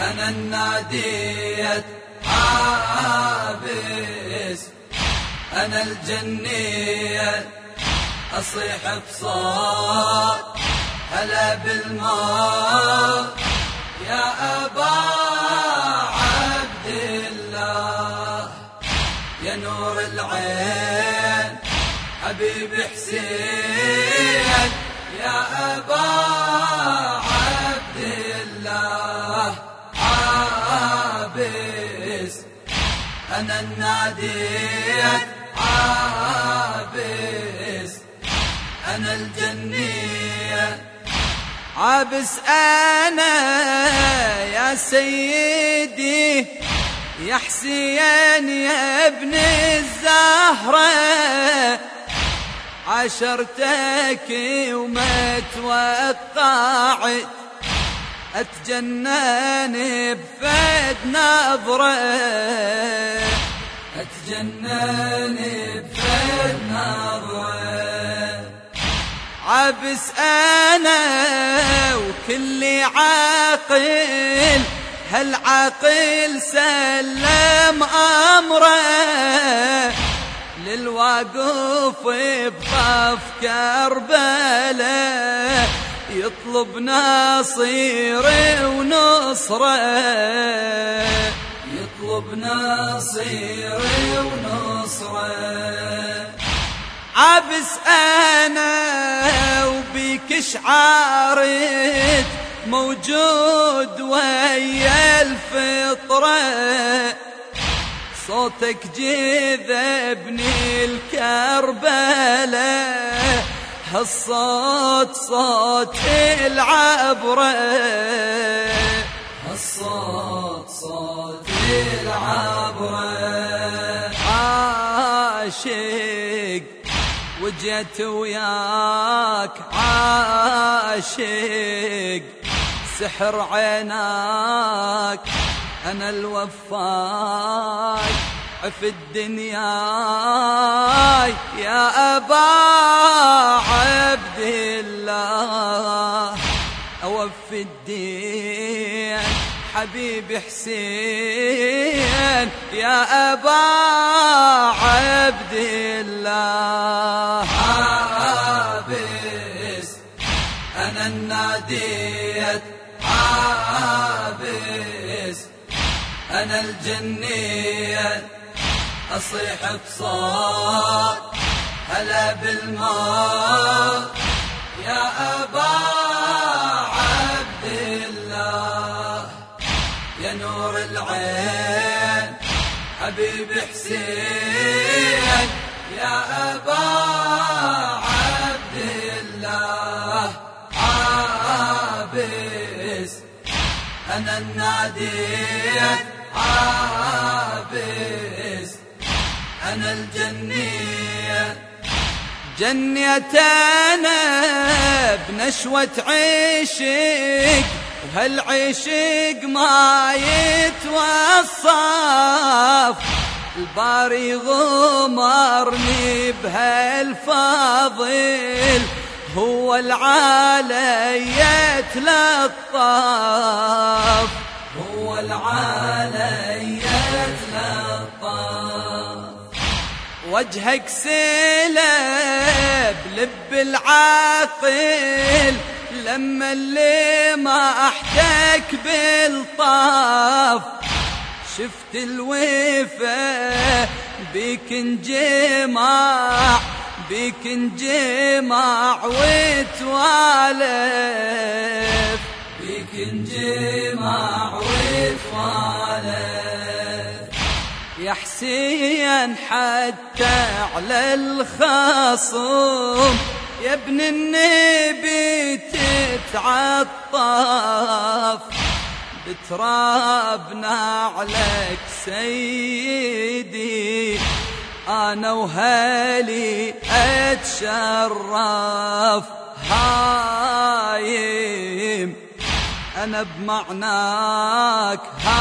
أنا النادية عابس، أنا الجنية أصيح بصوت هلا بالموت يا أبا عبد الله، يا نور العين حبيب حسين يا أبا عبد الله عابس، أنا النادية عابس، أنا الجنية عابس، أنا يا سيدي يا حسين يا ابن الزهرة، عاشرتك وما توقعت أتجنن بفد نظرة، أتجنن بفد نظرة، عابس أنا وكل عاقل هالعاقل سلم أمره للواقف بطف كربلاء يطلب نصير ونصره، يطلب نصير ونصره، عابس أنا وبيك شعارت موجود ويا الفطرة، صوتك جذبني الكربلاء هالصوت صوت العبرة، هالصوت صوت العبرة، عاشق وجيت وياك عاشق سحر عيناك أنا الوفاي في الدنيا يا أبا عبد الله، أوفي الدين حبيب حسين يا أبا عبد الله، عابس أنا النادية عابس، أنا الجنية أصيح بصوت هلا بالموت يا أبا عبد الله، يا نور العين حبيب حسين يا أبا عبد الله عابس، أنا النادية عابس، أنا الجنية جنية أنا بنشوة عشق وهالعشق ما يتوصف، الباري غمرني بهالفضل هو العالي يتلطف، هو العالي يتلطف، وجهك سلب لب العاقل لما اللي ما احتك بالطاف، شفت الوفا بيك انجمع بيك انجمع وتوالف، بيك انجمع وتوالف، يا حسين حتى على الخصم يا ابن النبي تتعطف، بتراب نعلك سيدي أنا وهالي أتشرف، هايم أنا بمعناك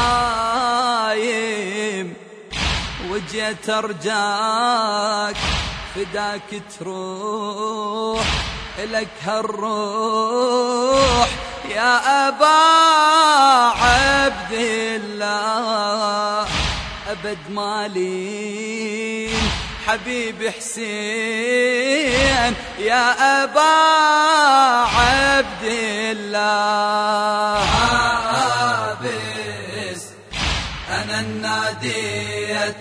هايم، وجيت أرجاك فداك تروح إلك هالروح يا أبا عبد الله أبد مالين حبيب حسين يا أبا عبد الله. عابس أنا الناديت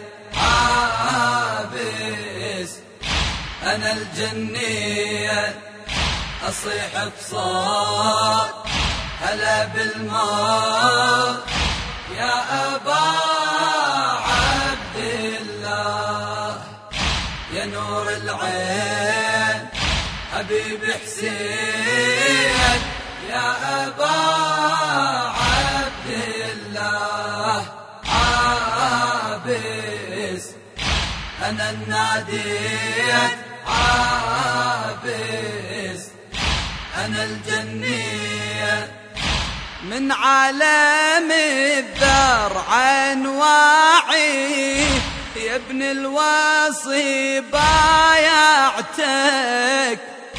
عابس أنا الجنية أصيح بصوت هلا بالموت يا أبا عبد الله يا نور العين حبيب حسين يا أبا عبد الله. عابس أنا الناديت عابس أنا الجنية من عالم الذر عن واعي يا ابن الوصي بايعتك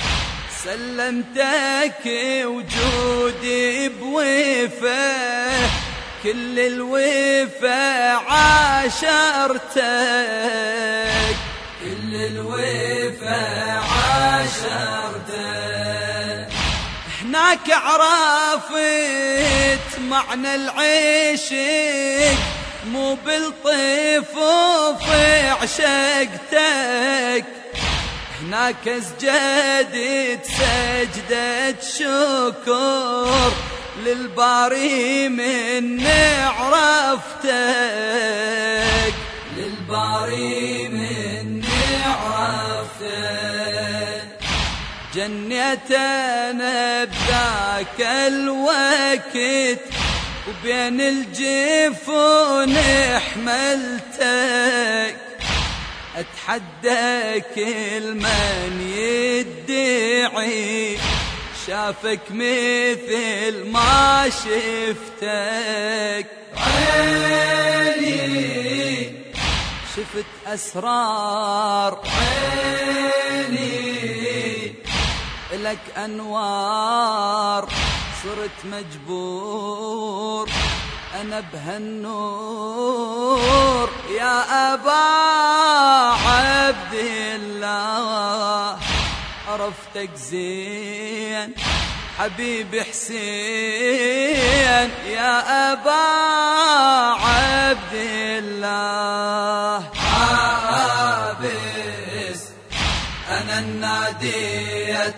سلمتك وجودي بوفاه كل الوفا عاشرتك كل الوفا عاشرتك. هناك عرفت معنى العشق مو بالطفوف عشقتك هناك سجدت سجدة شكر للباري من عرفتك للباري من عرفتك. جنيتنا بذاك الوقت وبين الجفون حملتك أتحدى كل من يدعي شافك مثل ما شفتك. عيني شفت أسرار عيني لك أنوار صرت مجبور أنا بهالنور يا أبا عبد الله عرفتك زين حبيب حسين يا أبا عبد الله. عابس أنا الناديت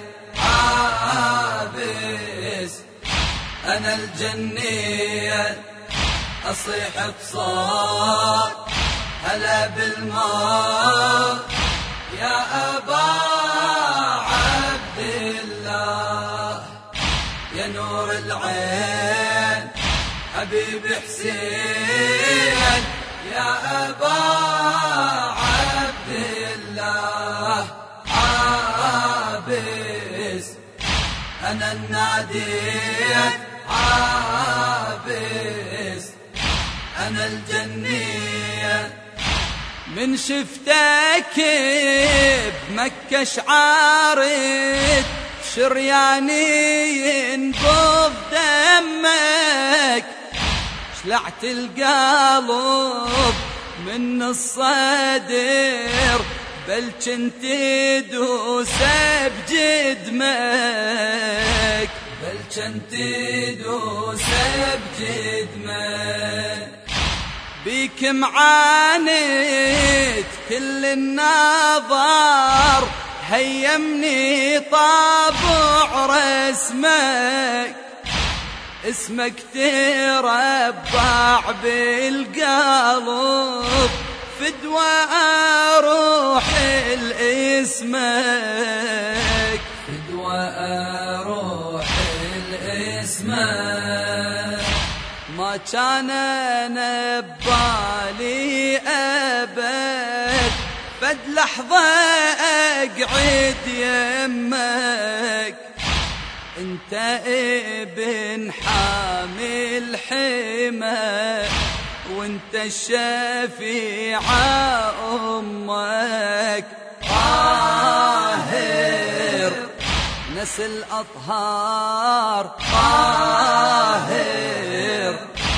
عابس أنا الجنية أصيح بصوت هلا بالموت يا أبا عبد الله يا نور العين حبيب حسين يا أبا عبد الله. عابس أنا الناديت عابس أنا الجنية من شفتك بمكة شعارت شرياني ينبض دمك شلعت القلب من الصدر بل كنت دوس بجدمك بل كنت دوس بجدمك. بيك معاند كل النظر هيمني طابع رسمك اسمك تربع بالقلب فدوى روح الاسمك فدوى روح الاسمك. ما كان انا ببالي ابد فد لحظة اقعد يمك انت ابن حامل حمى وانت الشفيع امك. طاهر نسل اطهار طاهر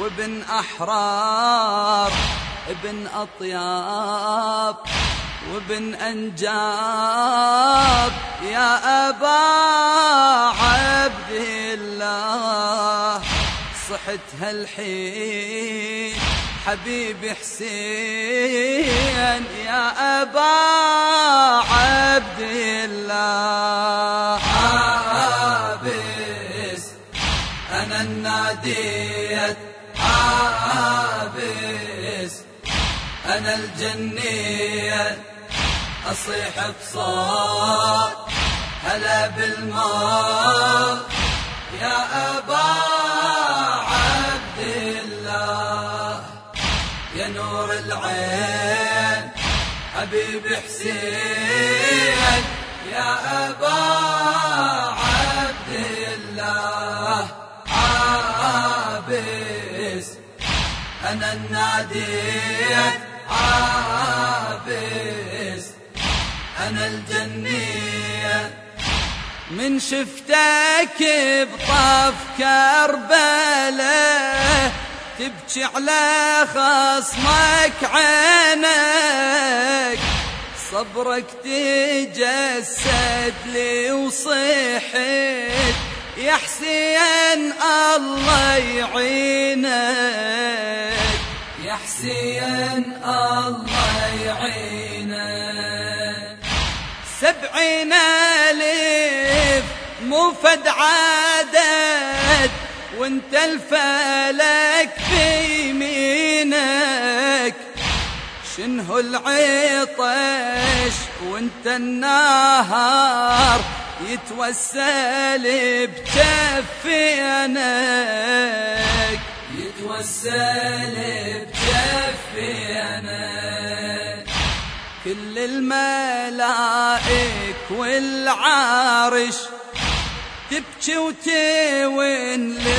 وابن أحرار، ابن أطياب وابن أنجاب، يا أبا عبد الله. صحت هالحين حبيبي حسين، يا أبا عبد الله. عابس أنا الناديت، عابس أنا الجنية، أصيح بصوت هلا بالموت، يا أبا عبد الله. يا نور العين حبيبي حسين، يا أبا عبد الله. عابس أنا الناديت، عابس أنا الجنية. من شفتك بطاف كربلاء تبكي على خصمك عينك، صبرك تجسد لي وصحت، يا حسين الله يعينك، يا حسين الله يعينك. 70,000 مو فد عدد، وانت الفلك بيمينك، شنه العطش وانت النهار يتوسل بجفينك، يتوسل بجفينك. كل الملائك والعارش تبكي وتوين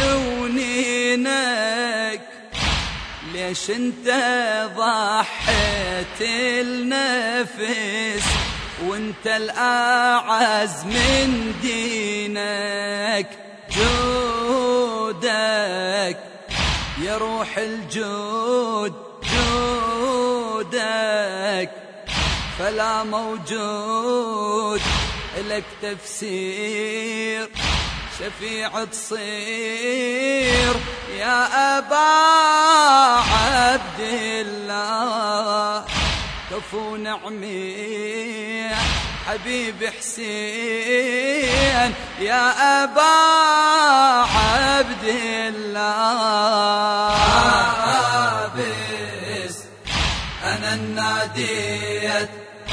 لونينك، ليش انت ضحيت النفس وانت الأعز من دينك. جودك يا روح الجود، جودك فلا موجود لك تفسير، شفيع تصير يا أبا عبد الله. كفو نعمي حبيبي حسين، يا أبا عبد الله. عابس أنا الناديت،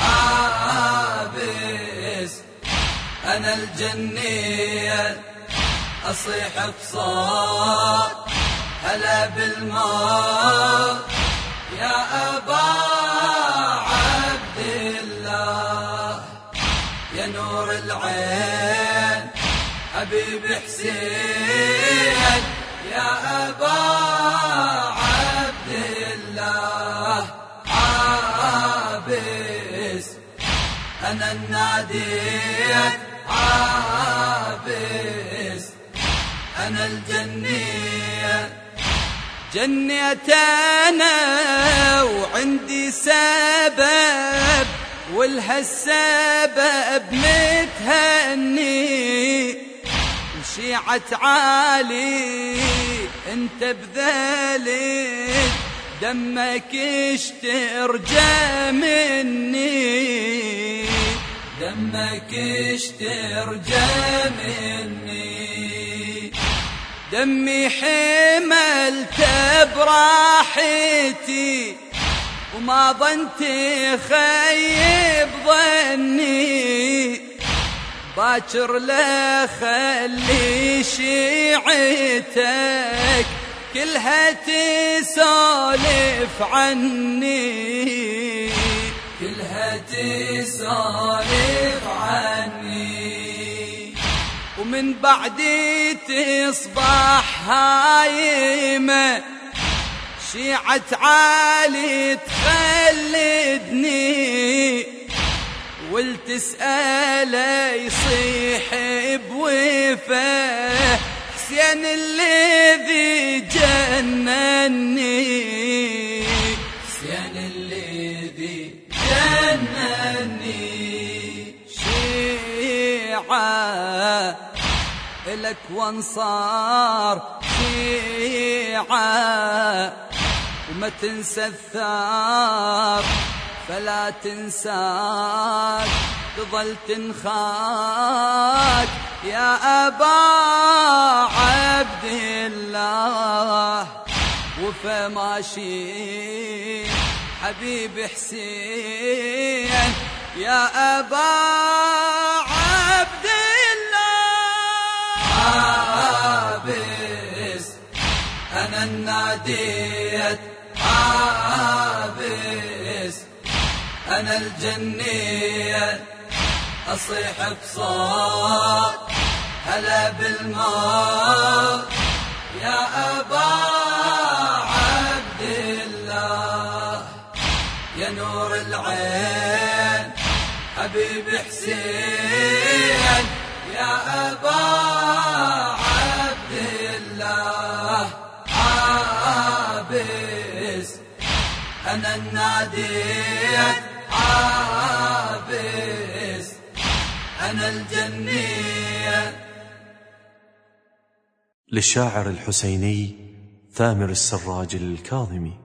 عابس أنا الجنية، أصيح بصوت هلا بالموت، يا أبا عبد الله. يا نور العين حبيبي حسين، يا أبا عبد الله. عابس أنا الناديت، عابس أنا الجنية. جنيت أنا وعندي سبب، ولهالسبب متهني، وشيعة عالي انت بذلك دمك اشترجى مني، دمك اشترجى مني. دمي حملته براحتي وما ظنت خيب ظني، باكر لا خلي شيعتك كلها تسولف عني، كلها تسولف عني. ومن بعدي تصبح هايمة شيعة عالي تخلدني، والتسأله يصيح بوفاه حسين الذي جنني، حسين الذي جنني، شيعة إلك وانصار شيعة، وما تنسى الثار فلا تنساك، تظل تنخاك يا أبا عبد الله، وفا ماشي حبيب حسين يا أبا عبد الله. عابس أنا الناديت، عابس أنا الجنية، أصيح بصوت هلا بالموت يا أبا عبد الله، يا نور العين حبيب حسين يا أبا عبد الله. عابس أنا الناديت، عابس أنا الجنية. للشاعر الحسيني ثامر السراج الكاظمي.